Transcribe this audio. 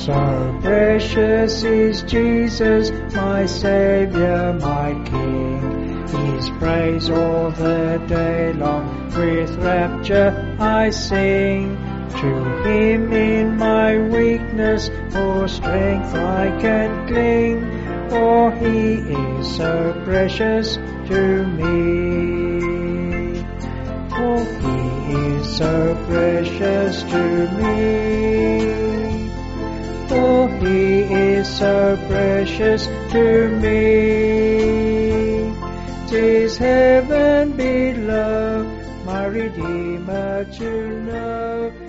So precious is Jesus, my Saviour, my King. His praise all the day long, with rapture I sing. To Him in my weakness, for strength I can cling. For He is so precious to me. For He is so precious to me. For He is so precious to me. 'Tis heaven below, my Redeemer to know.